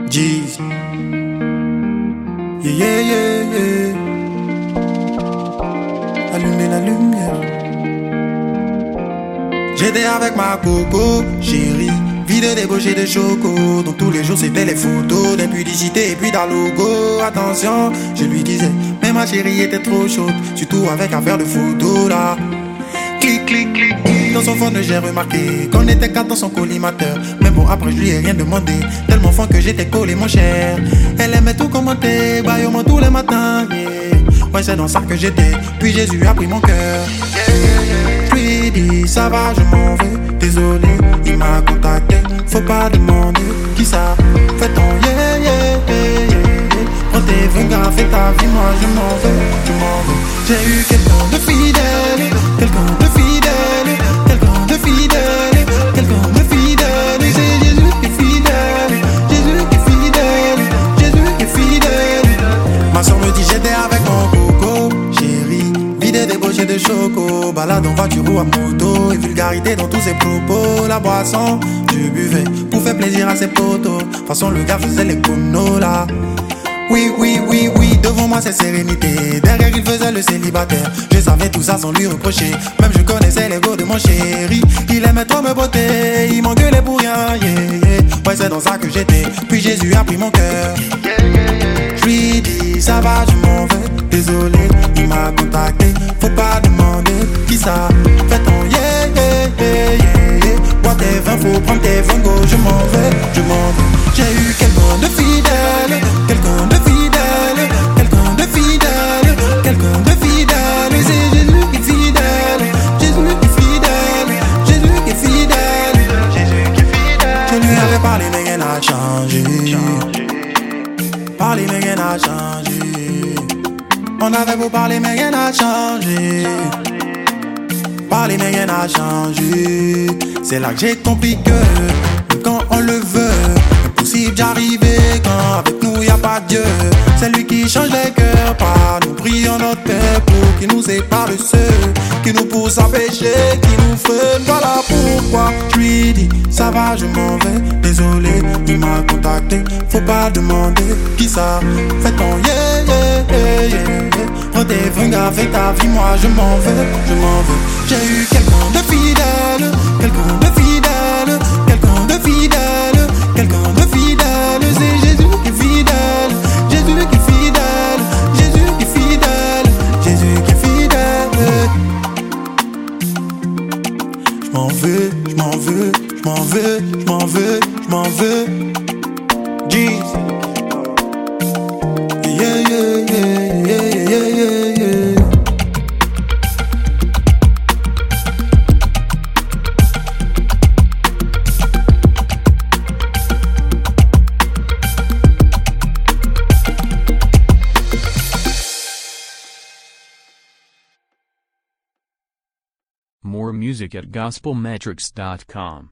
Jeez. Yeah, yeah, yeah, yeah. Allumer la lumière. J'étais avec ma coco, chérie. Vie de débauché de choco. Donc tous les jours c'était les photos d'impudicité et puis d'un logo. Attention, je lui disais, mais ma chérie était trop chaude. Surtout avec affaire de photos là. Clic, clic, clic, clic. Dans son phone j'ai remarqué qu'on était quatre dans son collimateur. Mais bon après je lui ai rien demandé. Tellement fin que j'étais collé mon cher. Elle aimait tout commenter, baille au moins tous les matins, yeah. Ouais c'est dans ça que j'étais. Puis Jésus a pris mon cœur. Je lui ai dit ça va je m'en vais. Désolé, il m'a contacté. Faut pas demander qui ça. Fais ton yeah, yeah, yeah, yeah. Prends tes vengas, fais ta vie, moi je m'en vais, je m'en vais. J'ai eu quelqu'un de fidèle, quelqu'un de fidèle, quelqu'un de fidèle, quelqu'un de fidèle. Et c'est Jésus qui est fidèle, Jésus qui est fidèle, Jésus qui est fidèle. Ma soeur me dit j'étais avec mon coco, chérie, vide débauché de choco. Balade en voiture ou à moto, et vulgarité dans tous ses propos. La boisson, je buvais pour faire plaisir à ses potos. De toute façon le gars faisait les conos là. Oui, oui, oui, oui, devant moi c'est sérénité. Derrière il faisait le célibataire. Je savais tout ça sans lui reprocher. Même je connaissais l'ego de mon chéri. Il aimait trop me botter, il m'engueulait pour rien, yeah, yeah. Ouais c'est dans ça que j'étais. Puis Jésus a pris mon cœur. Je lui dis ça va je m'en vais. Désolé, il m'a contacté. Faut pas demander qui ça. Fais ton yeah, yeah, yeah, yeah, yeah. Bois tes vins, faut prendre tes vingos. Je m'en vais, je m'en vais. J'ai eu quelqu'un de fidèle, quelqu'un de fidèle, quelqu'un de fidèle, quelqu'un de fidèle. Et c'est Jésus qui est fidèle, Jésus qui est fidèle, Jésus qui est fidèle, Jésus qui est fidèle. Je lui avais parlé mais rien n'a changé. Parler mais rien n'a changé. On avait beau parler mais rien n'a changé. Parler mais rien n'a changé. C'est là que j'ai compris que même quand on le veut, impossible d'arriver quand avec nous y a pas Dieu. C'est lui qui change les cœurs, pas nous prions notre Père pour qu'il nous sépare de ceux qui nous poussent à pécher, qui nous freinent. Voilà pourquoi je lui dis ça va je m'en vais. Désolé, il m'a contacté. Faut pas demander qui ça. Fais ton yeah, yeah, yeah, yeah, yeah. Prends tes vengas, fais ta vie, moi je m'en vais, je m'en vais. J'ai eu quelqu'un de fidèle, quelqu'un de fidèle, quelqu'un de fidèle, quelqu'un de fidèle. C'est Jésus qui est fidèle, Jésus qui est fidèle, Jésus qui est fidèle, Jésus qui est fidèle. Je m'en veux, je m'en veux, je m'en veux, je m'en veux, je m'en veux. Jesus. Yeah, yeah, yeah, yeah, yeah, yeah, yeah. More music at gospelmetrics.com.